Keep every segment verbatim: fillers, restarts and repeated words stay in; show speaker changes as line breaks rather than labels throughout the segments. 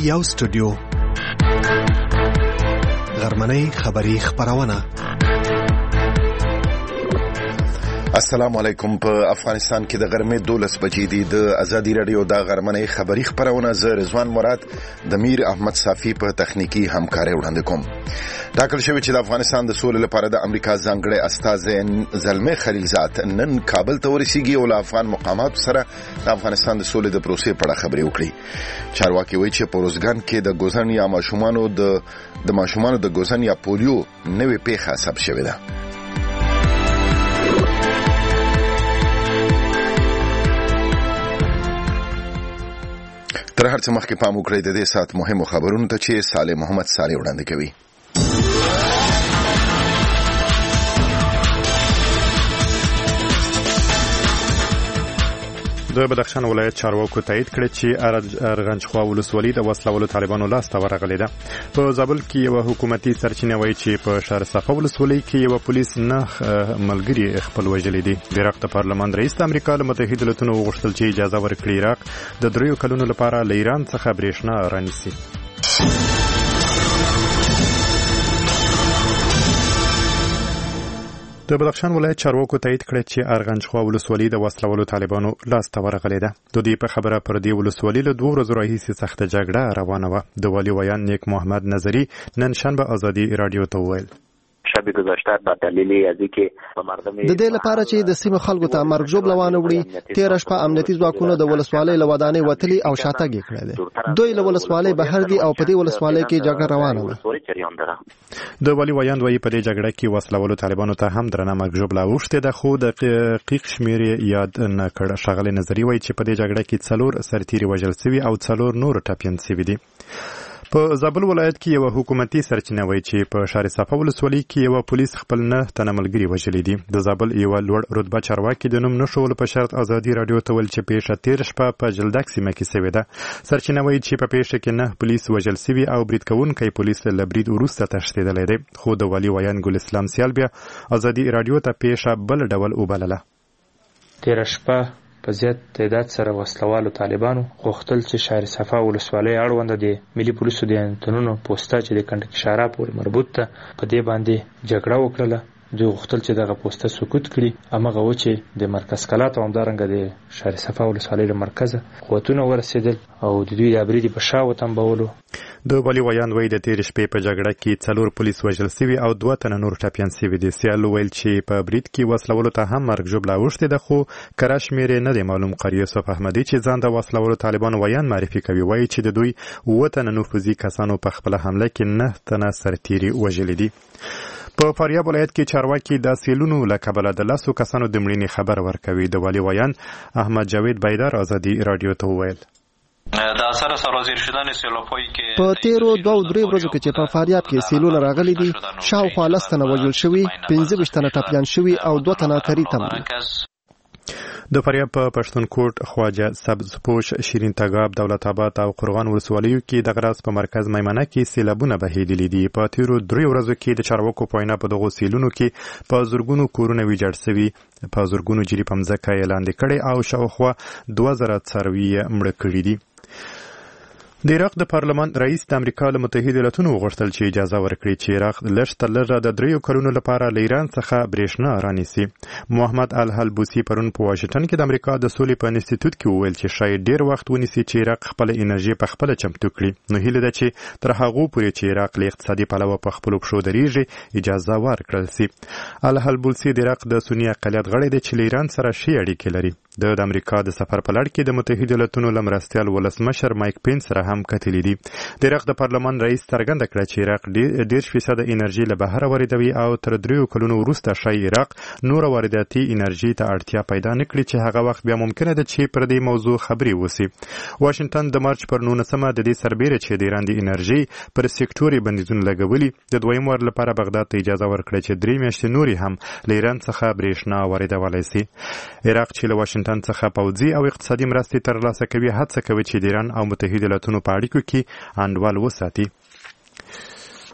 یو سټوډیو غرمنۍ خبری خبرونه.
السلام علیکم. په افغانستان کې د غرمې دولس بجې دي. د ازادي رادیو د غرمنۍ خبری خبرونه زه رضوان مراد د میر احمد صافی په تخنیکی همکاري وړاندې کوم. ټاکل شوی چې د افغانستان د سولې لپاره د امریکا ځانګړی استازی زلمه خلیلزاد نن کابل ته ورسیږي او له افغان مقاماتو سره د افغانستان د سولې د پروسې په اړه خبرې وکړي. چارواکي وایي چې په روزګان کې د ګوزن یا ماشومانو د د ماشومانو د ګوزن یا پولیو نوې پیښه ثبت شوې ده. تر هر څه مخکې پام وکړئ د دې ساعت مهمو خبرونو ته چې صالح محمد صالح وړاندې کوي.
د بدخشان ولایت چارواکو تایید کړی چې ارغنجخوا ولسوالي د وسلوالو طالبانو لاسته ورغلې ده. په زابل کې یو حکومتي سرچینه وایي چې په شهر صفا ولسوالۍ کې یو پولیس نه ملګری خپل وژلې دي. د عراق د پارلمان رئیس د امریکا له متحده ایالاتونو وغوښتل چې اجازه ورکړي عراق د دریو کلونو لپاره له ایران څخه برېښنا رانیسي. د بدخشان ولایت چارواکو تایید کړی چې ارغنجخوا ولسوالي د وسلوالو طالبانو لاسته ورغلې ده. د دې په خبره پر دې ولسوالي له دوه ورځو راهیسې سخته جګړه روانه وه. د والي ویان نیک محمد نظری نن شنبه ازادي رادیو ته وویل
شب گذشته به دلیل از اینکه مردم
د دې لپاره چې د سیمه خلکو ته مرګ جوړ لوانه وړي تیر شپه امنیتي ځواکونو د ولسوالۍ له ودانۍ وتلي او شاتګ کړی دی. دوی له ولسوالۍ بهر دي او په دې ولسوالۍ کې جګړه روانه ده.
د والي ویان وایي په دې جګړه کې وسلوالو طالبانو ته هم درنه مرګ جوړ لاوښته ده، خو د دقیق شمیر یاد نه کړ. شغله نظری وایي چې په دې جګړه کې څلور سرتیري وژل شوي او څلور نور ټپیان شوي دي. په زابل ولایت کې یو حکومتي سرچینه وایي چې په شهر صفا ولسوالۍ کې یو پولیس خپل نه تنه ملګری وژلی دي. د زابل یو لوړ رتبه چارواکي د نوم نشول په شرط ازادي رادیو ته ویل چې پیښه تیر شپه په جلدک سیمه کې شوې ده. سرچینه وایي چې په پیښه کې نه پولیس وژل شوي او برید کوونکی پولیس له برید وروسته تښتېدلی دی. خو د والي ویان ګل اسلام سیال بیا ازادي رادیو ته پیښه بل ډول وبلله.
تیر شپه په زیات تعداد سره وسلوالو طالبانو غوښتل چې شهر صفا ولسوالۍ اړونده د ملي پولیسو د انتنونو پوسټه چې د کنډکشارا پورې مربوط ده په دې باندې جګړه وکړله. دوی غوښتل چې دغه پوسټه سقوط کړي. همغه و چې د مرکز کلات او همدارنګه د شهر صفا ولسوالۍ له مرکزه قوتونه ورسېدل او د دوی د برید په شا وتنبولو.
د والي ویان وایي د تېرې شپې په جګړه کې څلور پولیس وژل شوي او دوه تنه نور ټپیان شوي دي. سیال ویل چې په برید کې وسلوالو ته هم مرګ ژوبله اوښتې ده، خو کره شمېر یې نه دی معلوم. قاري یوسف احمدي چې ځان د وسلوالو طالبانو ویان معرفي کوي وایي چې د دوی اووه تنه نفوذي کسانو په خپله حمله کې نه تنه سرتیري وژلي دي. په فاریاب ولایت کې چارواکي د سیلونو له کبله د لسو کسانو د مړینې خبر ورکوي. د والي ویان احمد جاوید بیدار ازادي رادیو ته وویل
د اثر سرازیر شدن سیلاب‌هایی که
په تیرو دوه درې ورځو کې چې په فاریاب کې سیلونه راغلي دي شاوخوا لس تنه وژل شوي، پنځه ویشت تنه ټپیان شوي او دوه تنه کری تم دي.
د فاریاب په پښتونکوټ، خواجه، سبزپوش، شیرین تګاب، دولت آباد او قرغان ولسوالیو کې د غراس په مرکز میمنه کې سیلابونه بهیدلي دي. په تیرو درې ورځو کې د چارواکو په وینا په دغو سیلونو کې په زرګونو کورونه ویجاړ شوي، په زرګونو جري په مځکه یې لاندې کړي او شاوخوا دوه زره څاروي یې مړه کړي دي. د عراق د پارلمان رئیس د امریکا له متحده ایالاتونو وغوښتل چې اجازه ورکړي چې عراق لږ تر لږه د دریو کلونو لپاره له ایران څخه برېښنا رانیسي. محمد الحلبوسي پرون په واشنګټن کې د امریکا د سولې په انسټیټیوټ کې وویل چې شاید ډېر وخت ونیسي چې عراق خپله انرژي په خپله چمتو کړي. نو هیله ده چې تر هغو پورې چې عراق له اقتصادي پلوه په خپلو پښو درېږي اجازه ورکړل سي. الحلبوسي د عراق د سني اقلیت غړی دی چې له ایران سره ښې اړیکې لري. د امریکا د سفر په لړ کې د متحده ایالاتونو له مرستیال ولسمشر مایک پینس سره هم کتلي دي. د عراق د پارلمان رئیس څرګنده کړه چې عراق دېرش فیصده انرژي له بهره واردوي او تر دریو کلونو وروسته ښایي عراق نوره وارداتي انرژي ته اړتیا پیدا نه کړي چې هغه وخت بیا ممکنه ده چې پر دې موضوع خبرې وسي. واشنګټن د مارچ پر نولسمه د دې سربیره چې د ایران د انرژي پر سکتور یې بندیزونه لګولي د دویم وار لپاره بغداد ته اجازه ورکړه چې درې میاشتې نورې هم له ایران څخه برېښنا واردولی سي. عراق چې له واشنګټن څخه پوځي او اقتصادي مرستې ترلاسه کوي هڅه کوي چې د ایران او متحده ایالاتونو په اړیکو کې انډول وساتي.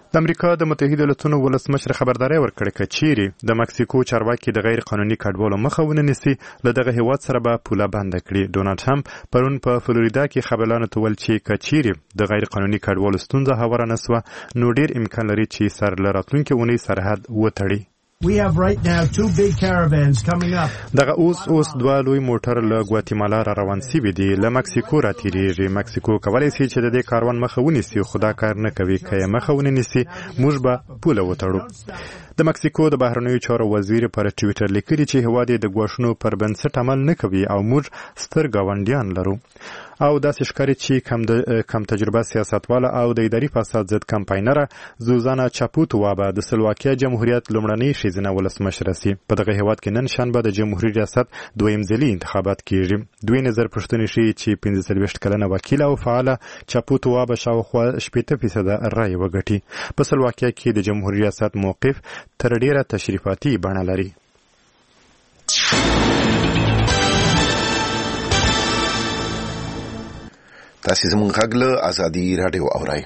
د امریکا د متحده ایالاتونو ولسمشر خبرداري ورکړه چې چیرې د مکسیکو چارواکي د غیر قانوني کډوالو مخه ونیسي له دغه هیواد سره به پوله بند کړي. ډونالد ټرمپ پرون په فلوریدا کې خبرلانو ته ویل چې کچيري د غیر قانوني کډوالو ستونزه هواره نسوه نو ډیر امکان لري چې سر لراتلونکي ونی سرحد وتړي.
We have right now two big caravans coming up.
دغه اوس اوس دوه لوی موټر له ګواتیمالا را روان سوي دي له مکسیکو را تیریږي. مکسیکو کولی شي چې د دې کاروان مخه ونیسي خو دا کار نه کوي. که یې مخه ونیسي موږ به پوله وتړو. د مکسیکو د بهرنیو چارو وزیر پر ټویټر لیکلي چې هیواد یې د ګواښونو پر بنسټ عمل نه کوي او موږ ستر ګاونډیان لرو. او داسې ښکاري چې کم د کم تجربه سیاستواله او د اداري فساد ضد کمپاینره زوزانا چاپوتوا به د سلواکیا جمهوریت لومړنۍ ښځینه ولسمشره سي. په دغه هیواد کې نن شنبه د جمهوریت ریاست دویم ځلي انتخابات کیږي. دوی نظر پوښتنې ښیي چې پنځه څلوېښت کلنه وکیله او فعاله چاپوتوا به شاوخوا شپېته فیصده رایې وګټي. په سلواکیا کې د جمهوریت ریاست موقف تر ډیره تشریفاتي بڼه لري.
تاسې زموږ غږ له ازادي راډیو اورئ.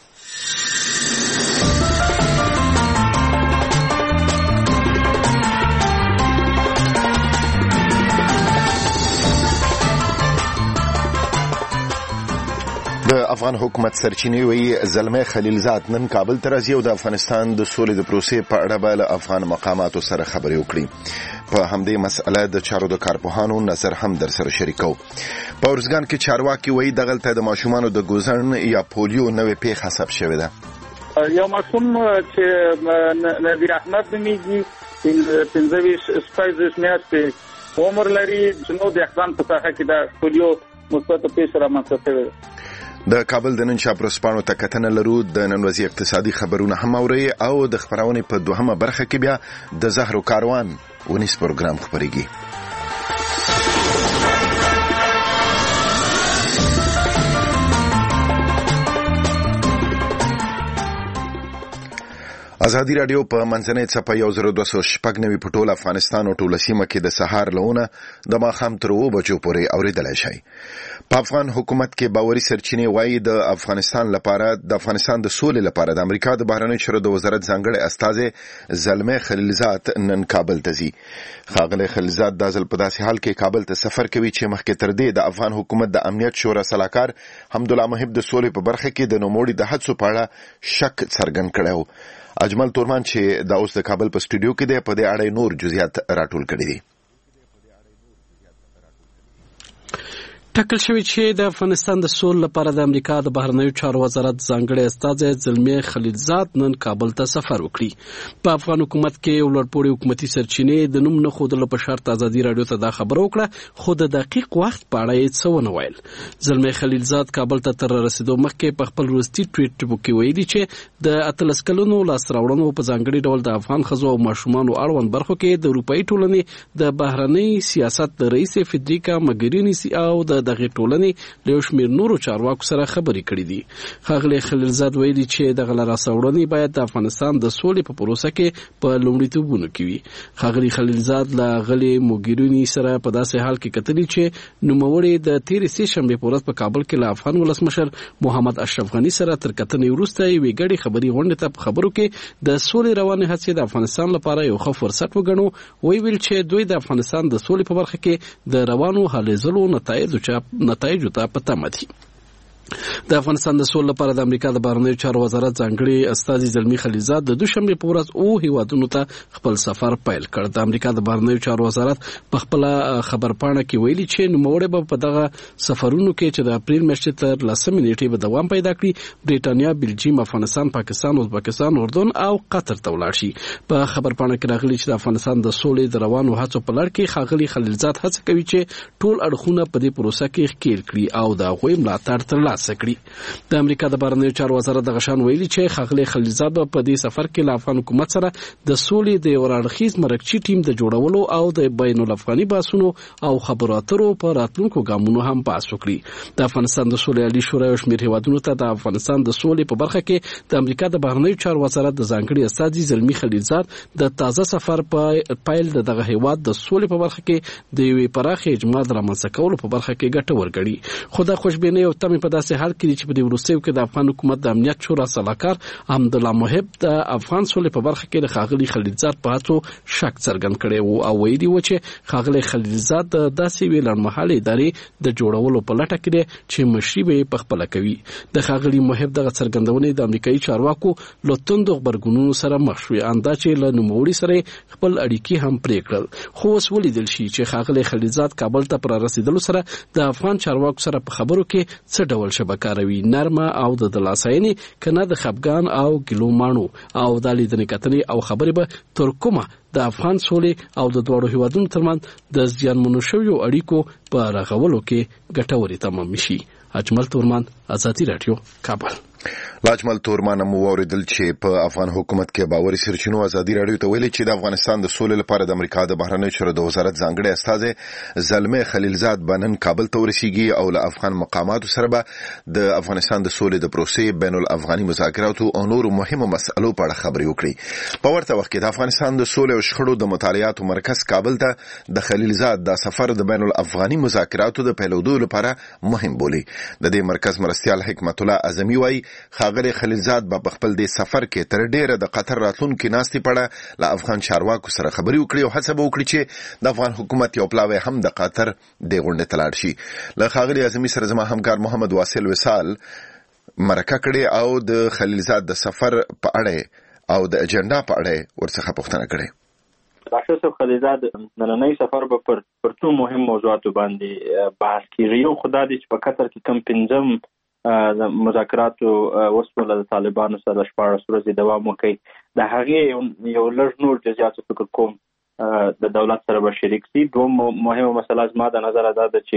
د افغان حکومت سرچینې وایي زلمی خلیلزاد نن کابل ته راځي او د افغانستان د سولې د پروسې په اړه به له افغان مقاماتو سره خبرې وکړي. په همدې مسأله د چارو د کارپوهانو نظر هم در سره شریکو. په ارزګان کې چارواکي وایي دغلته د ماشومانو د ګوزن یا پولیو نوې پیښه حساب شوې ده.
یو ماشوم چې نذیر احمد نومیږي پنځه ویشت شپږ میاشتې عمر لري چې نو د احسان په ساحه کې د پولیو مثبت پیښه رامنځته شوې ده.
د کابل د نن چاپرسپانو ته کتنه لرو. د نن ورځې اقتصادي خبرونه هم اوري او د خبرونې په دوهمه برخه کې بیا د زهرو کاروان ونیس پروګرام خبرېږي. ازادي راډیو په منځنۍ څپه یو زر دوه سوه شپږ نوي په ټول افغانستان او ټوله سیمه کې د سهار لهونه د ماښام تر اووه بجو پورې اورېدلی شئ. په افغان حکومت کې باوري سرچینې وایي د افغانستان لپاره د افغانستان د سولې لپاره د امریکا د بهرنیو چارو د وزارت ځانګړی استازی زلمی خلیلزاد نن کابل ته ځي. ښاغلی خلیلزاد دا ځل په داسې حال کې کابل ته سفر کوي چې مخکې تر دې د افغان حکومت د امنیت شورا سلاکار حمدالله محب د سولې په برخه کې د نوموړي د هڅو په اړه شک څرګند کړی و. اجمل تورمان چې دا اوس د کابل په سټوډیو کې دی په دې اړه نور جزئیات راټول کړي دي.
ټاکل شوی چې د افغانستان د سولې لپاره د امریکا د بهرنیو چارو وزارت ځانګړی استازی زلمی خلیلزاد نن کابل ته سفر وکړي. په افغان حکومت کې یو لوړپوړي حکومتي سرچینې د نوم نه ښودلو په شرط ازادي راډیو ته دا خبره وکړه خو د دقیق وخت په اړه یې څه ونه ویل. زلمی خلیلزاد کابل ته تر رسیدو مخکې په خپل وروستي ټویټ کې ویلي چې د اتلس کلونو لاسته راوړنو په ځانګړي ډول د افغان ښځو او ماشومانو اړوند برخو کې د اروپایي ټولنې د بهرنی سیاست د رئیس فدریکا مګرینی او د دغه ټولنې له یو شمېر نورو چارواکو سره خبرې کړې دي. ښاغلی خلیلزاد ویلي چې دغه لاسته راوړنې باید د افغانستان د سولې په پروسه کې په لومړیتوبونو کې وي. ښاغلي خلیلزاد له غلې موګیریني سره په داسې حال کې کتلي چې نوموړی د تېرې سې شنبې په ورځ په کابل کې له افغان ولسمشر محمد اشرف غني سره تر کتنې وروسته یوې ګډې خبري غونډې ته په خبرو کې د سولې روانې هڅې د افغانستان لپاره یو ښه فرصت وګڼو. وی ویل چې دوی د افغانستان د سولې په برخه کې د روانو هلې ځلو نتایجو ته نتایجو ته په تمه دي. د افغانستان د سولې لپاره د امریکا د بهرنیو چارو وزارت ځانګړي استازي زلمی خلیلزاد د دوشنبې په ورځ او هیوادونو ته خپل سفر پیل کړ. د امریکا د بهرنیو چارو وزارت په خپل خبرپاڼه کې ویلي چې نوموړی به په دغه سفرونو کې چې د اپریل میاشتې تر لسمې نیټې به دوام پیدا کړي برېټانیا، بلجیم، افغانستان، پاکستان، ازبکستان، اردن او قطر ته ولاړ شي. په خبرپاڼه کې راغلي چې د افغانستان د سولې د روانو هڅو په لړ کې ښاغلي خلیلزاد هڅه کوي چې ټول اړخونه په دې پروسه کې ښکېل کړي او د هغوی ملاتړ ترلاسه کړي. د امریکا د بهرنیو چارو وزارت د غشان ویلي چې ښاغلی خلیلزاد په دې سفر کې له افغان حکومت سره د سولې د یو اړخیز مرکزي ټیم د جوړولو او د بین الافغاني بحثونو او خبرو اترو په راتلونکو ګامونو هم بحث وکړي. د افغانستان د سولې عالي شورا یو شمېر هیوادونو ته د افغانستان د سولې په برخه کې د امریکا د بهرنیو چارو وزارت د ځانګړي استازي زلمی خلیلزاد د تازه سفر په پیل د دغه هیواد د سولې په برخه کې د یوې پراخې اجماع د رامنځته کولو په برخه کې ګټور ګڼي. خو دا خوشبیني او تمې په داسې داسې حال کې چې په دې وروستیو کې د افغان حکومت د امنیت شورا سلاکار حمدالله محب د افغان سولې په برخه کې د ښاغلي خلیلزاد په هڅو شک څرګند کړی وو او ویلي و چې ښاغلی خلیلزاد د داسې یوې لنډمهالې ادارې د جوړولو په لټه کې دی چې مشري به یې پخپله کوي. د ښاغلي محب دغه څرګندونې د امریکایي چارواکو له توندو غبرګونونو سره مخ شوې، اندا چې له نوموړي سره خپل اړیکې هم پرې کړل. خو اوس ولیدل شي چې ښاغلی خلیلزاد کابل ته پر رسیدلو سره د افغان چارواکو سره په خبرو کې څه ډول شبکه کاروي، نرمه او د دلاساینې کنه د خپګان او ګلو مانو او د لیدنې کتنې او خبرې به تر کومه د افغان سولې او د دواړو هیوادونو ترمنځ د زیانمنو شویو اړیکو په رغولو کې ګټورې تمام شي. اجمل تورمان، آزادي رادیو، کابل.
لاجمل تورمان مو اوریدل چې په افغان حکومت کې باوري سرچینو آزادي رادیو ته ویلي چې د افغانستان د سولې لپاره د امریکا د بهرنیو چارو د وزارت ځانګړي استازی زلمه خلیلزاد بنن کابل ته ورسیږي او له افغان مقاماتو سره به د افغانستان د سولې د پروسې بین الافغاني مذاکراتو او نورو مهمو مسألو په اړه خبرې وکړي. په ورته وخت کې د افغانستان د سولې او شخړو د مطالعاتو مرکز کابل ته د خلیلزاد د سفر د بین الافغاني مذاکراتو د پیلودو لپاره مهم بولي. د دې مرکز مرستیال حکمت الله اعظمي وايي ښاغلی خلیلزاد به په خپل دې سفر کې تر ډیره د قطر راتلونکي ناستې په اړه له افغان چارواکو سره خبرې وکړي او هڅه به وکړي چې د افغان حکومت یو پلاوی هم د قطر دې غونډې ته لاړ شي. له ښاغلي اعظمي سره زما همکار محمد واصل وصال مرکه کړې او د خلیلزاد د سفر په اړه او د اجنډا په اړه ورڅخه پوښتنه کړې.
ډاکټر صاحب خلیلزاد نننۍ سفر به پر پر څو مهم موضوعاتو باندې بحث کیږي. یو خو دا دی چې په قطر کې کم پنځم د مذاکراتو وسوله د طالبانو سره شپاړس ورځې دوام وکړي، د هغې یو لږ نور جزئیات فکر کوم د دولت سره به شریک شي. دوم مهمه مسله زما د نظره دا ده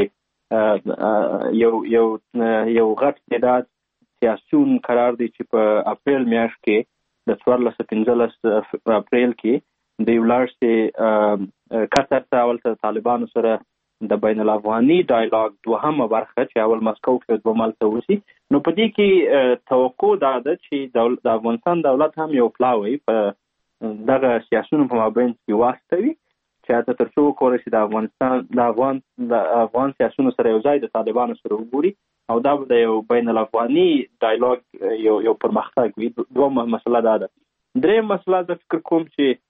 چې یو یو یو غټ تعداد سیاسیون قرار دی چې په اپریل میاشت کې د څوارلس پنځلس اپریل کې د یو لاړ سي قطر ته اول ته طالبانو سره د بین الافغاني ډایلاګ دوهمه برخه چې اول مسکو کې دوه مالته وسی. نو په دې کې توقع دا ده چې د افغانستان دولت هم یو پلاوی په دغه سیاسيونو په مابین کې واستوي چې تاسو تر څو کورې چې د افغانستان د افغان د افغان سیاسيونو سره یو ځای د طالبانو سره وګوري او دا د یو بین الافغاني ډایلاګ یو یو پرمختګ وي. دوه مسله دا ده. درې مسله د فکر کوم چې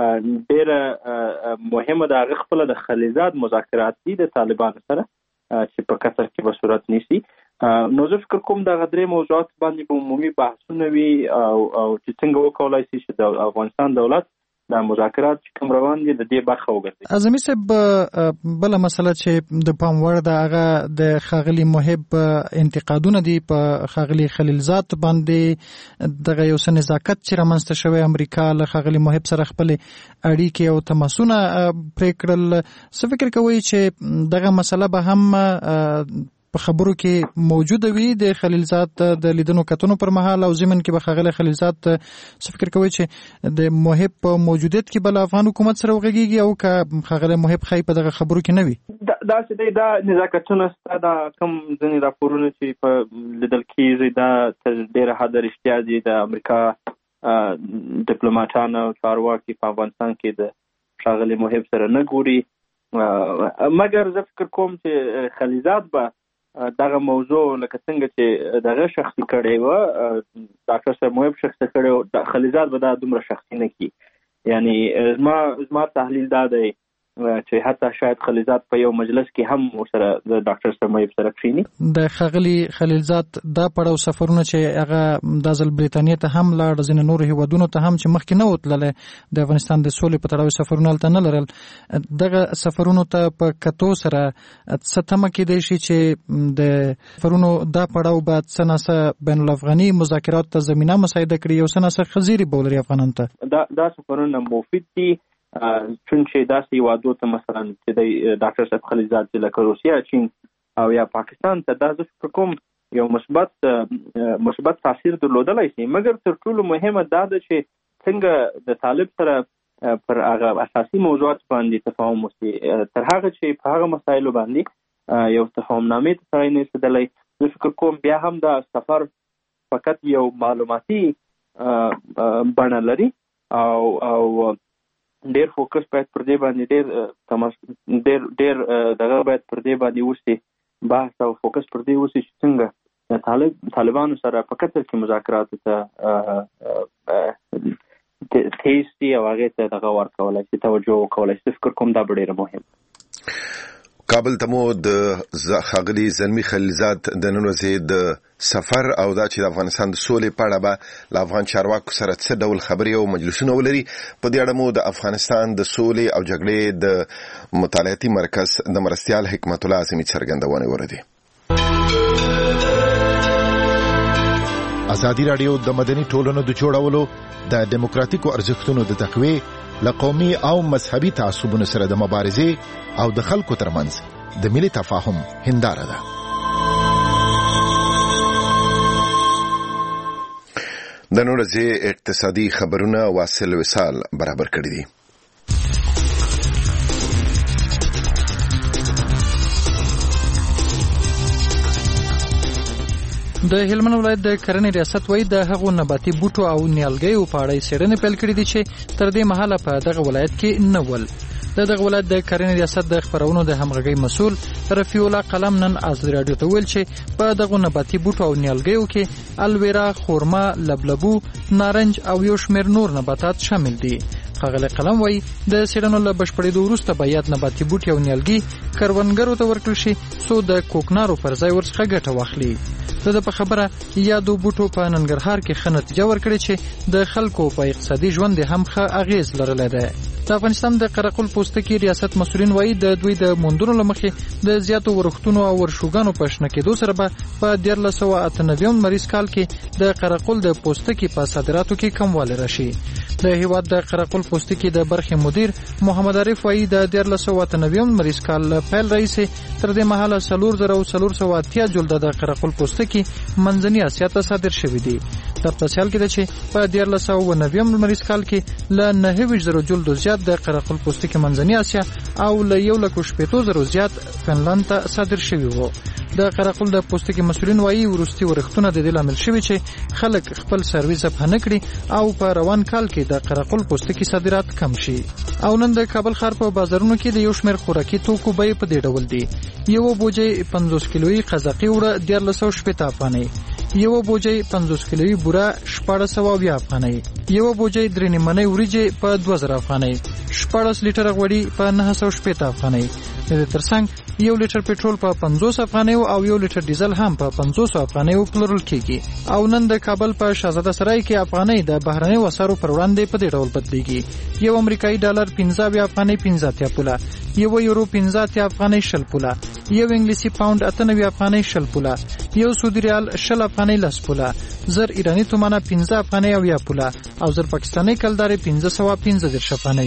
ډېره مهمه ده هغه خپل د خلیلزاد مذاکرات دي د طالبانو سره چې په قطر کې به صورت نیسي. نو زه فکر کوم دغه درې موضوعات باندې به عمومي بحثونه وي او او چې څنګه وکولای شي چې د افغانستان دولت د مذاکرات چې کوم روان دي د دې برخه وګرځي.
اعظمي صاحب بل مسله چې د پام وړ ده هغه د ښاغلي محب انتقادونه دي په ښاغلي خلیلزاد باندې دغه یو څه نزاکت چې رامنځته شوی امریکا له ښاغلي محب سره خپل اړیکې او تماسونه پرې کړل. څه فکر کوئ چې دغه مسله به هم په خبرو کې موجوده وي د خلیلزاد د لیدنو کتنو پر مهال او ضمن کې به ښاغلی خلیلزاد څه فکر کوي چې د محب په موجودیت کې بل افغان حکومت سره وغږیږي او که ښاغلی محب خی په دغه خبرو کې نه وي؟
دا چې دی دا نزاکتونه ستا دا کم ځینې راپورونه چې په لیدل کېږي دا تر ډېره حده رښتیا دي. د امریکا ډیپلوماټان او چارواکي په افغانستان کې د ښاغلي محب سره نه ګوري، مګر زه فکر کوم چې خلیلزاد به دغه موضوع لکه څنګه چې دغه شخصي کړی و ډاکټر صاحب محب شخصي کړی و، خلیلزاد به دا دومره شخصي نه کړي. یعنی زما زما تحلیل دا دی چې حتی شاید خلیلزاد په یو مجلس کې هم ورسره د ډاکټر صاحب محب سره کښیني.
د ښاغلي خلیلزاد دا پړاو سفرونه چې هغه د ځل بریتانیا ته هم لاړ، ځینې نورو هیوادونو ته هم چې مخکې نه و تللی د افغانستان د سولې په تړاو سفرونه هلته نه لرل، دغه سفرونو ته په کتو سره څه تمه کېدی شي چې د سفرونو دا پړاو باید څه ناڅه بین الافغاني مذاکراتو ته زمینه مساعده کړي، یو څه ناڅه خزیرې به ولري افغانانو ته؟
دا دا سفرونه مفید دي چون چې داسې هیوادو ته مثلا چې د ډاکټر صاحب خلیلزاد چې لکه روسیه، چین او یا پاکستان ته دا زه فکر کوم یو مثبت مثبت تاثیر درلودلی شي. مګر تر ټولو مهمه دا ده چې څنګه د طالب سره پر هغه اساسي موضوعات باندې تفاهم وشي، تر هغه چې په هغه مسایلو باندې یو تفاهمنامې ته سړی نه رسېدلی. زه فکر کوم بیا هم دا سفر فقط یو معلوماتي بڼه لري او او ډېر فوکس باید پر دې باندې ډېر ډېر ډېر دغه باید پر دې باندې وشي، بحث او فوکس پر دې وشي چې څنګه طالبانو سره په قطر کې مذاکراتو ته تیستی او هغه ته دغه ورکولای شي توجه وکولای شي. فکر کوم دا ډېر مهم.
کابل ته مو د ښاغلي زلمي خلیلزاد د نن ورځې د سفر او دا چې د افغانستان د سولې په اړه به له افغان چارواکو سره څه ډول خبرې او مجلسونه ولري، په دې اړه مو د افغانستان د سولې او جګړې د مطالعاتي مرکز د مرستیال حکمت الله اعظمي څرګندونې وردي.
ازادي راډیو د مدني ټولنو د جوړولو د دیموکراتیکو ارزښتونو د تقویې له قومي او مذهبي تعصبونو سره د مبارزې او د خلکو ترمنځ د ملي تفاهم هنداره ده.
د نن ورځې اقتصادي خبرونه واصل وصال برابر کړی دي.
د هلمند ولایت د کرنې ریاست وایي د هغو نباتي بوټو او نیالګیو په اړه څېړنې پیل کړې دي چې تر دې مهاله په دغه ولایت کې نه ول. د دغه ولایت د کرنې ریاست د خبرونو د همغږۍ مسؤل رفیع الله قلم نن ازادي راډیو ته ویل چې په دغه نباتي بوټو او نیالګیو کې الویرا، خورما، لبلبو، نارنج او یو شمېر نور نباتات شامل دي. ښاغلی قلم وایي د څېړنو له بشپړېدو وروسته به یاد نباتي بوټي او نیالګي کروندګرو ته ورکړل شي څو د کوکنارو پر ځای ورڅخه ګټه واخلي. د په خبره یادو بوټو په ننګرهار کې ښه نتیجه ورکړې چې د خلکو په اقتصادي ژوند هم ښه اغیز لرلی دی. د افغانستان د قرقل پوستکي ریاست مسؤلین وایي د دوی د موندنو له مخې د زیاتو ورښتونو او ورشوګانو په شنه کېدو سره به په دیارلس سوه اته نوي مریض کال کې د قرقل د پوستکي په صادراتو کې کموالی راشي. د هیواد د قرقل پوستکي د برخې مدیر محمد عارف وایي د دیارلس سوه اته نوي مریض کال پیل راهیسې تر دې مهاله څلور زره او څلور سوه اتیا جلده د قرقل پوستکي منځني اسیا ته صادر شوي دي. در په سیال کې ده چې په دیارلس سوه اووه نوي مریض کال کې له نهه ویشت زرو جلدو زیات د قرقل پوستکي منځني اسیا او له یو لک شپېتو زرو زیات فنلند ته صادر شوي وو. د قرقل د پوستکي مسؤلین وایي وروستي ورښتونه د دې لامل شوي چې خلک خپل سروي ذبح نه کړي او په روان کال کې د قرقل پوستکي صادرات کم شي. او نن د کابل ښار په بازارونو کې د یو شمېر خوراکي توکو بیې په دې ډول دي: یو بوجۍ پنځوس کیلویي قزاقي اوړه دیارلس سوه شپېته افغانۍ، یو بوجۍ پنځوس کیلویي بوره شپاړس سوه اویا افغانۍ، یو بوجۍ درې نیمنۍ وریجې په دوه زره افغانۍ، شپاړس لیټره غوړي په نهه سوه شپېته افغانۍ. د دې ترڅنګ یو لیټر پټرول په پنځوس افغانیو او یو لیټر ډیزل هم په پنځوس افغانیو پلورل کیږي. او نن د کابل په شهزاده سرای کې افغانۍ د بهرنیو اسعارو پر وړاندې په دې ډول بدلیږي: یو امریکایي ډالر پنځه اویا افغانۍ پنځه اتیا پوله، یو یورو پنځه اتیا افغانۍ شل پوله، یو انګلیسي پاوند اته نوي افغانۍ شل پوله، یو سعودي ریال شل افغانۍ لس پوله، زر ایراني تومانه پنځه افغانۍ اویا پوله او زر پاکستاني کلدارې پنځه سوه پنځه دېرش افغانۍ.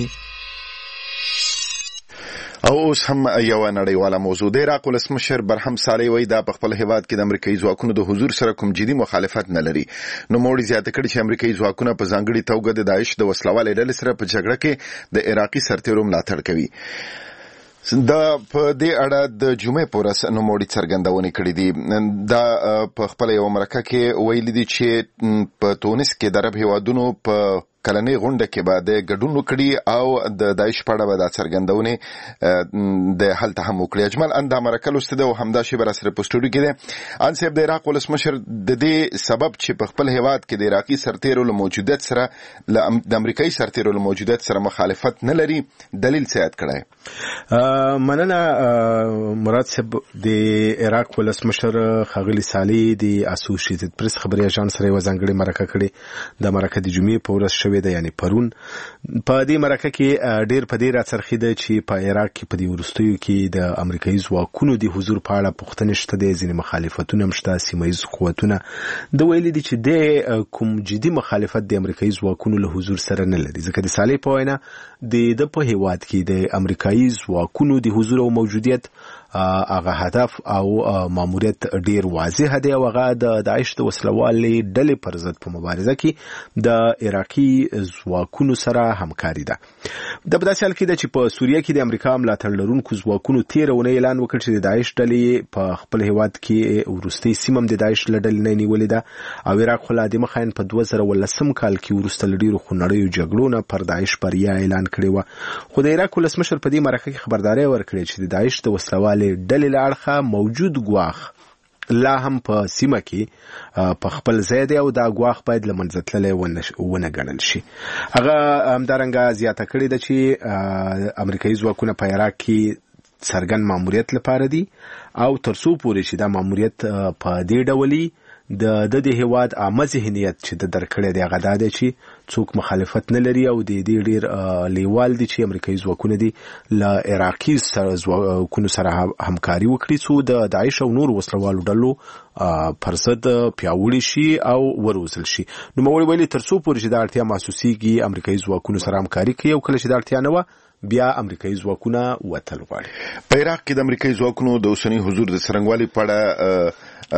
او اوس هم یو نړیواله موضوع دی. عراق ولسمشر برهم صالح وایي دا په خپل هیواد کې د امریکایي ځواکونو د حضور سره کوم جدي مخالفت نه لري. نو موړي زیاته کړي چې امریکایي ځواکونه په ځانګړي توګه د داعش د وسلوالې ډلې سره په جګړه کې د عراقي سرتیرو ملاتړ کوي. دا په دې اړه د جمعې په ورځ نوموړي څرګندونې کړې دي. دا په خپل یو مرکه کې ویلي دي چې په تونس کې د عرب هیوادونو په کلنۍ غونډه کې به د ګډون وکړي او د داعش په اړه به دا څرګندونې د هلته هم وکړي. اجمل ان دا مرکه لوسته ده او همدا شی بر سره په سټوډیو کې ده. ان صاحب د عراق ولسمشر د دې سبب چې په خپل هیواد کې د عراقي سرتیرو له موجودیت سره د امریکایي سرتیرو له موجودیت سره مخالفت نه لري، دلیل څه یاد کړای؟
مننه مراد صاحب. د عراق ولسمشر ښاغلي صالح د اسوسییټډ پریس خبري اژانس سره یو ځانګړې مرکه کړې. د مرکه د جمعې په ورځ شوې ده، یعنی پرون. په دې مرکه کې ډېر په دې راڅرخیده چې په عراق کې په دې وروستیو کې د امریکایي ځواکونو د حضور په اړه پوښتنې شته دي، ځینې مخالفتونه هم شته. سیمه ییز قوتونه د ویلي دي چې د کوم جدي مخالفت د امریکایي ځواکونو له حضور سره نه لري، ځکه د صالح په وینا د د په هیواد کې د امریکایي ځواکونو د حضور او موجودیت هغه هدف او ماموریت ډیر واضح دی او هغه د داعش د وسلوالې ډلې پر ضد په مبارزه کې د عراقي ځواکونو سره همکاري ده. د بداسې حال کې ده چې په سوریه کې د امریکا ملاتړ لرونکو ځواکونو تېره اونۍ اعلان وکړ چې د داعش ډلې په خپل هیواد کې وروستۍ سیمه د داعش له ډلې نه نیولې ده او عراق خو لا د مخاین په دوه زره ولسم کال کې وروسته له ډېرو خونړیو جګړو نه پر داعش بریا اعلان کړې وه. خو د عراق ولسمشر په دې مرکه کې خبرداری ورکړې چې د داعش د وسلوالې ډلې له اړخه موجود ګواښ
لا هم په سیمه کې په خپل ځای دی او دا ګواښ باید له منځه تللی ونه ګڼل شي. هغه همدارنګه زیاته کړې ده چې امریکایي ځواکونه په عراق کې څرګند ماموریت لپاره دي او تر څو پورې چې دا ماموریت په دې ډول د د هیواد عامه ذهنیت چې د درکړې دی هغه دا دی چې څوک مخالفت نه لري او د دې ډیر لیوال دي چې امریکایي ځواکونه دي له عراقي ځواکونو سره همکاري وکړي څو د داعش او نور وسلوالو ډلو پر ضد پیاوړي شي او وروزل شي. نو موږ ویلي تر څو پورې چې دا اړتیا محسوسیږي امریکایي ځواکونو سره همکاري کوي او کله چې دا اړتیا نه وه بیا امریکایي ځواکونه وتل غواړي.
په عراق کې د امریکایي ځواکونو د اوسني حضور د څرنګوالي په اړه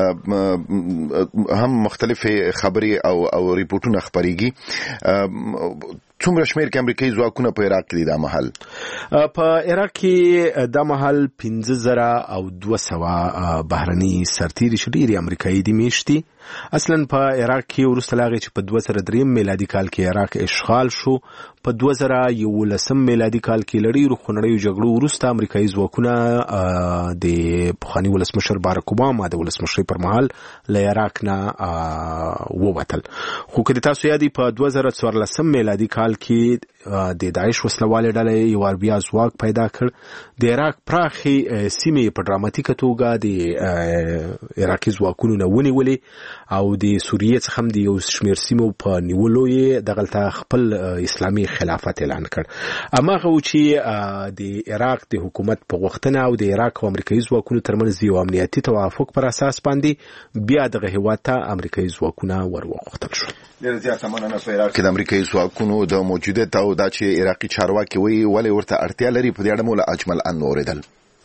هم مختلفې خبرې او او ریپورتونه خبريږي. څومره شمېر کې امریکایي ځواکونه په عراق کې دي دا مهال؟
په عراق کې دا مهال پنځه زره او دوه سوه بهرني سرتیري چې ډېرې امریکایي دي میشتي. اصلا په عراق کې وروسته له هغې چې په دوه زره دریم میلادي کال کې عراق اشغال شو، په دوه زره یولسم میلادي کال کې له ډېرو خونړیو جګړو وروسته امریکایي ځواکونه د پخواني ولسمشر باراک اوباما د ولسمشرۍ پر مهال له عراق نه ووتل. خو که د تاسو یادي په دوه زره څوارلسم میلادي کال کې د داعش وسلوالې ډلې یو وار بیا ځواک پیدا کړ. د عراق پراخې سیمې په ډراماتیکه توګه د عراقي ځواکونو نه ونیولې او د سوریې څخه هم د یو شمېر سیمو په نیولو یې دغلته خپل اسلامي خلافت اعلان کړ. هماغه و چې د عراق د حکومت په غوښتنه او د عراق او امریکایي ځواکونو ترمنځ یو امنیتي توافق پر اساس باندې بیا دغه هېواد ته امریکایي ځواکونه ور وغوښتل شول.
ډېره زیاته مننه. په عراق کې د امریکایي ځواکونو د موجودیت او دا چې عراقي چارواکي وایي ولې ورته اړتیا لري، په دې اړه مو له اجمل ان واورېدل.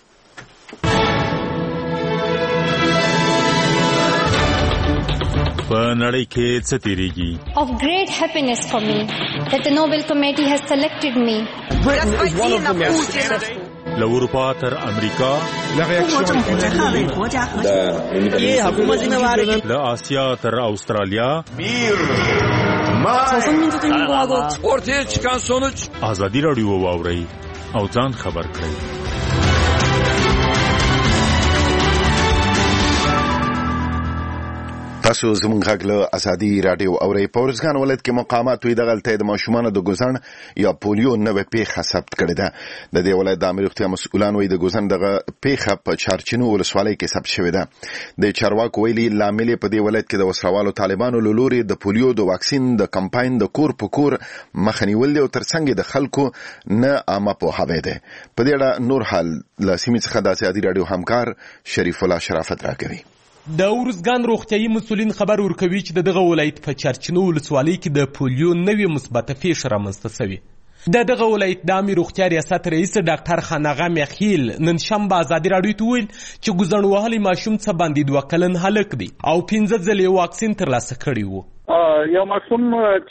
په نړۍ کې څه تیریږي؟
Of great happiness for me that the Nobel Committee has selected me.
Britain is one of the most successful. له اروپا تر امریکا، له آسیا تر استرالیا، ortaya çıkan sonuç ازادي رادیو واورئ او ځان خبر کړئ.
تاسو زموږ غږ له ازادي رادیو اورئ. په ارزګان ولایت کې مقامات وی دغلته د ماشومانو د ګوزن یا پولیو نوې پیښه ثبت کړې ده. د دې ولایت د امیر روغتیا مسؤلان وی د ګوزن دغه پیښه په چارچینو ولسوالۍ کې ثبت شوې ده. د چارواکو ویلي لامل په دې ولایت کې د وسروالو طالبانو له لوري د پولیو د واکسین د کمپاین د کور په کور مخنیول او ترڅنګ د خلکو نه عامه پوهاوی ده. په دې اړه نور حال له سیمې څخه د ازادي رادیو همکار شریف الله شرافت راکوي.
د ارزګان روغتیايي مسؤلین خبر ورکوي چې دغه ولایت په چارچینو ولسوالۍ کې د پولیو نوې مثبته پیښه رامنځته شوې. د دغه ولایت د عامې روغتیا ریاست رئیس ډاکټر خاناغه میخیل نن شنبه ازادي راډیو ته وویل چې ګوزن وهلی ماشوم څه باندې دوه کلن هلک دی او پنځه ځلې واکسین ترلاسه کړی و.
یو ماشوم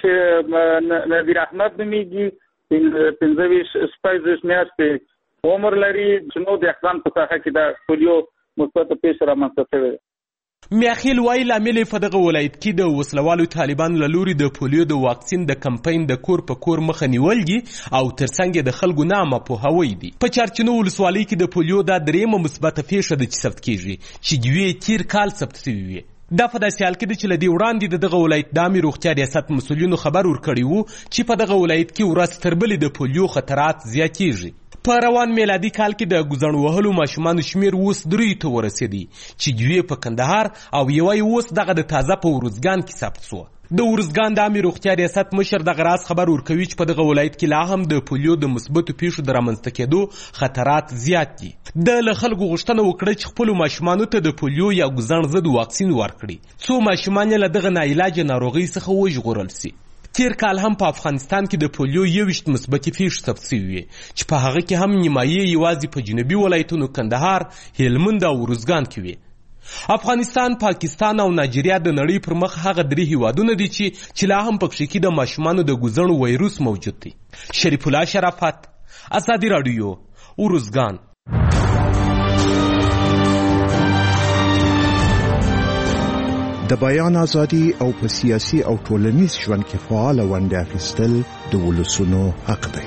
چې نذیر احمد نومیږي، پنځه ویشت شپږ میاشتې عمر لري، چې نو د اقدام په ساحه کې د پولیو مثبته پیښه رامنځته شوې.
میاخیل وایي لامل په دغه ولایت کې د وسلوالو طالبانو له لوري د پولیو د واکسین د کمپاین د کور په کور مخه نیول دي او ترڅنګ د خلکو نه عامه پوهاوی دي. په چارچینو ولسوالۍ کې د پولیو دا دریمه مثبته پیښه ده چې ثبت کیږي چې دوی تیر کال ثبت شوې وي. دا په داسې حال کې ده چې له دې وړاندې د دغه ولایت د عامې روغتیا ریاست مسؤلینو خبر ورکړی و چې په دغه ولایت کې ورځ تر بلې د پولیو خطرات زیاتېږي. په روان میلادي کال کې د ګوزن وهلو ماشومانو شمیر اوس دریو ته ورسېدی چې دوی په کندهار او یوه یې اوس دغه د تازه په ارزګان کې ثبت شوه. د ارزګان د عامې روغتیا ریاست مشر دغه راز خبر ورکوي چې په دغه ولایت کې لا هم د پولیو د مثبتو پیښو د رامنځته کېدو خطرات زیات دي. د له خلکو غوښتنه وکړه چې خپلو ماشومانو ته د پولیو یا ګوزن ضد واکسین ورکړي څو ماشومان یې له دغه ناعلاجه ناروغۍ څخه وژغورل سي. تیر کال هم په افغانستان کې د پولیو یوویشت مثبتې پیښې ثبت شوې وې چې په هغه کې هم نیمایي یوازې په جنوبي ولایتونو کندهار، هلمند او ارزګان کې وې. افغانستان، پاکستان او نایجیریا د نړۍ پر مخ هغه درې هیوادونه دي چې چې لا هم پکښې کې د ماشومانو د ګوزڼو وایروس موجود دی. شریف الله شرافت، ازادي راډیو، ارزګان.
د بیان ازادي او په سیاسي او ټولنیز ژوند کې فعال ونډه اخیستل د ولسونو حق دی.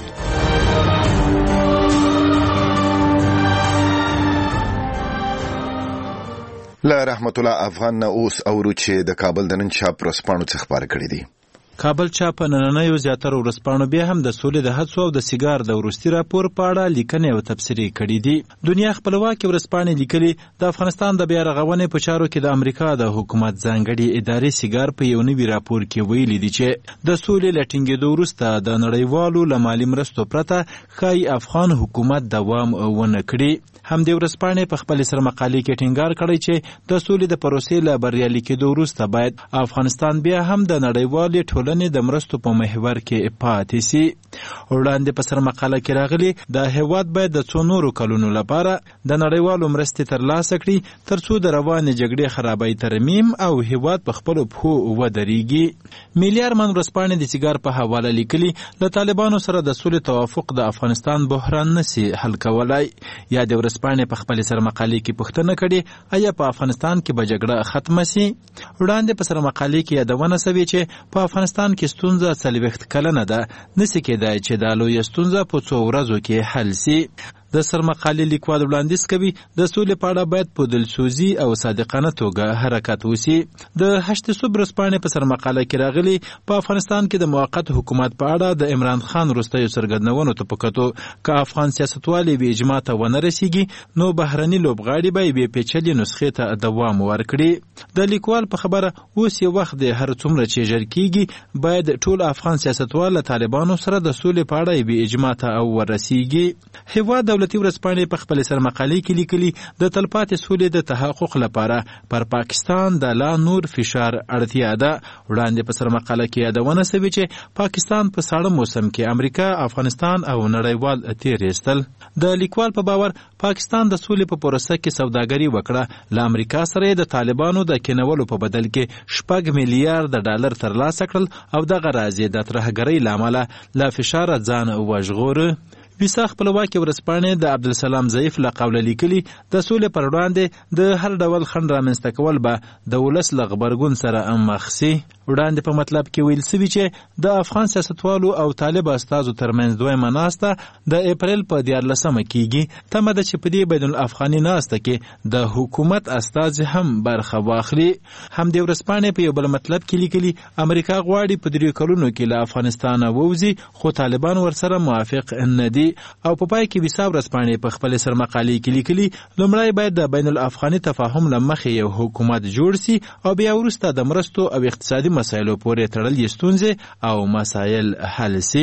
لا رحمت الله افغان اوس اورو چې د کابل د نن شپ پروسپانو څخه خبر کړی دی.
کابل چاپ نننیو زیاتره ورسپانو بیا هم د سولې د هڅو او د سیګار د وروستي راپور په اړه لیکنې او تبصرې کړي دي. دنیا خپلواکي ورسپانې لیکلي د افغانستان د بیا رغونې په چارو کې د امریکا د حکومت ځانګړي ادارې سیګار په یو نوي راپور کې ویلي دي چې د سولې له ټینګېدو وروسته د نړیوالو له مالي مرستو پرته ښایي افغان حکومت دوام ونه کړي. همدې ورسپانې په خپل سر مقالې کې ټینګار کړی چې د سولې د پروسې له بریالي کېدو وروسته باید افغانستان بیا هم د نړیوالې ټولنې د مرستو په محور کې پاتې سي. وړاندې په سر مقاله کې راغلي د هیواد باید د څو نورو کلونو لپاره د نړیوالو مرستې ترلاسه کړي ترڅو د روانې جګړې خرابۍ ترمیم او هیواد په خپلو پښو ودرېږي. ملي ارمان ورسپانې د سیګار په حواله لیکلي له طالبانو سره د سولې توافق د افغانستان بحران نسي حل کولای. یا د ورسپانې په خپل سر مقالې کې پوښتنه کړې آیا په افغانستان کې به جګړه ختمه سي. وړاندې په سر مقالې کې یادونه شوې چې په افغانستان کې ستونزه څلوېښت کلنه ده، نسي کېدای چې دا لویه ستونزه په څو ورځو کې حل سي. د سرمقالې لیکوال وړاندیز کوي د سولې په اړه باید په دلسوزي او صادقانه توګه حرکت وسی. د هشت صبح ورځپاڼې په سرمقاله کې راغلي په افغانستان کې د موقت حکومت په اړه د عمران خان وروستیو څرګندونو ته په کتو که افغان سیاستوال یې اجماع ته ونه رسیږي نو بهرني لوبغاړي به یې پیچلې نسخې ته دوام ورکړي. د لیکوال په خبره اوس یو وخت د هر څومره چې ژر کېږي باید ټول افغان سیاستوال له طالبانو سره د سولې په اړه یې اجماع ته ورسیږي. هیواد دولتي ورځپاڼې په خپل سر مقالې کې لیکلي د تلپاتې سولې د تحقق لپاره پر پاکستان د لا نور فشار اړتیا ده. وړاندې په سر مقاله کې یادونه شوې چې پاکستان په ساړه موسم کې امریکا، افغانستان او نړیوال تیر ایستل. د لیکوال په باور پاکستان د سولې په پروسه کې سوداګري وکړه، له امریکا سره د طالبانو د کینولو په بدل کې شپږ میلیارډ ډالر ترلاسه کړل او دغه راز یې د ترهګرۍ له امله له فشار ځان وژغوره. ویسا خپلواکي ورځپاڼې د عبدالسلام ضعیف له قوله لیکلي د سولې پر وړاندې د هر ډول خنډ رامنځته کول به د ولس له غبرګون سره مخ سي. وړاندې په مطلب کې ویل سوي چې د افغان سیاستوالو او طالب استازو ترمنځ دویمه ناسته د اپریل په دیارلسمه کېږي. تمه ده چې په دې بین الافغاني ناسته کې د حکومت استازي هم برخه واخلي. همدې ورځپاڼې په یو بل مطلب کې لیکلي امریکا غواړي په دریو کلونو کې له افغانستانه ووځي خو طالبان ورسره موافق نه دي. او په پای کې ویسا ورځپاڼې په خپل سر مقالې کې لیکلي لومړی باید د بین الافغاني تفاهم له مخې یو حکومت جوړ سي او بیا وروسته د مرستو او اقتصادي مسایلو پورې تړلې ستونزې او مسایل حل سي.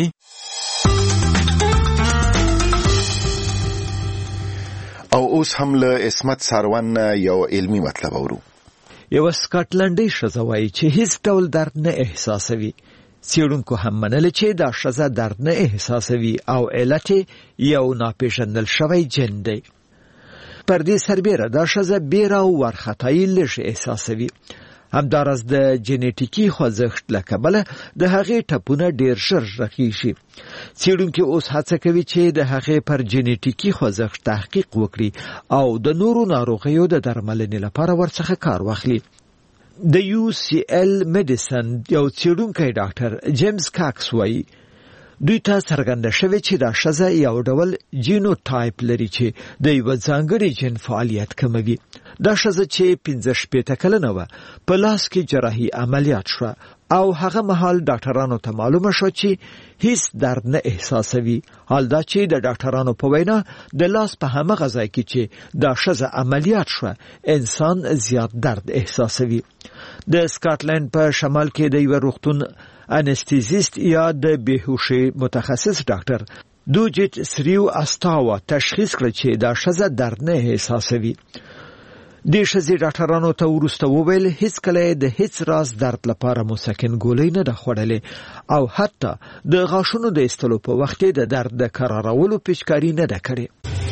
او اوس هم له اسمت ساروان یو علمي مطلب اورو.
یو سکاټلنډي ښځه وایي چې هیڅ ډول درد نه احساسوي. څېړونکو هم منله چې دا ښځه درد نه احساسوي او علت یو ناپېژندل شوی جن دی. پر دې سربیره دا ښځه بیره او وارخطایي لږ احساسوي. همداراز د جنیټیکي خوځښت له کبله د هغې ټپونه ډېر ژر رغېږي. څېړونکي اوس هڅه کوي چې د هغې پر جنیټیکي خوځښت تحقیق وکړي او د نورو ناروغیو د درملنې لپاره ورڅخه کار واخلي. د یو سی ایل میډیسن یو څېړونکی ډاکټر جیمز کاکس وایي دوی ته څرګنده شوې چې دا ښځه یو ډول جینوټایپ لري چې د یوه ځانګړي جن فعالیت کموي. دا ښځه چې پنځه شپېته کلنه وه په لاس کې جراحي عملیات شوه او هغه مهال ډاکټرانو ته معلومه شوه چې هیڅ درد نه احساسوي. حال دا چې د ډاکټرانو په وینا د لاس په همغه ځای کې چې دا ښځه عملیات شوه انسان زیات درد احساسوي. د سکاټلند په شمال کې د یوه روغتون انستیزیست یا د بیهوشي متخصص ډاکټر دوجیت سریو استاوا تشخیص کړ چې دا ښځه درد نه احساسوي. د ښځې ډاکټرانو ته وروسته وویل هیڅ کله د هیڅ راز درد لپاره مسکن ګولۍ نه ده خوړلې او حتی د غاښونو د ایستلو په وخت د درد د کرارولو پیچکاري نه ده کړې.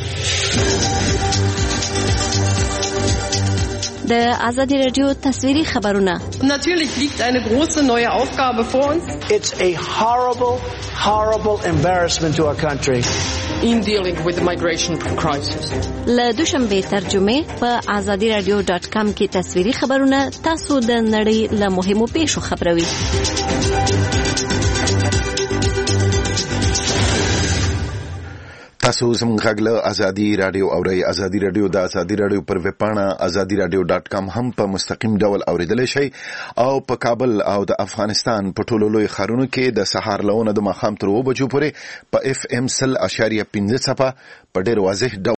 د آزادی رادیو تصویری خبرونه.
Natürlich liegt eine große neue Aufgabe vor uns.
It's a horrible, horrible embarrassment to our country.
In dealing with the migration crisis.
له دوشنبه ترجمه په آزادی رادیو ډاټ کام کې تصویری خبرونه تاسو د نړۍ له مهمو پیښو خبروي.
تاسو زموږ غږ له ازادي رادیو اورئ. ازادي رادیو د ازادي رادیو پر ویب پاڼه ازادي رادیو ډاټ کام هم په مستقیم ډول اوریدلی شئ او په کابل او د افغانستان په ټولو لوی ښارونو کې د سهار له اوونه د ماښام تر اوه بجو پورې په اف ام سل اشاریه پنځه څپه په ډېر واضح ډول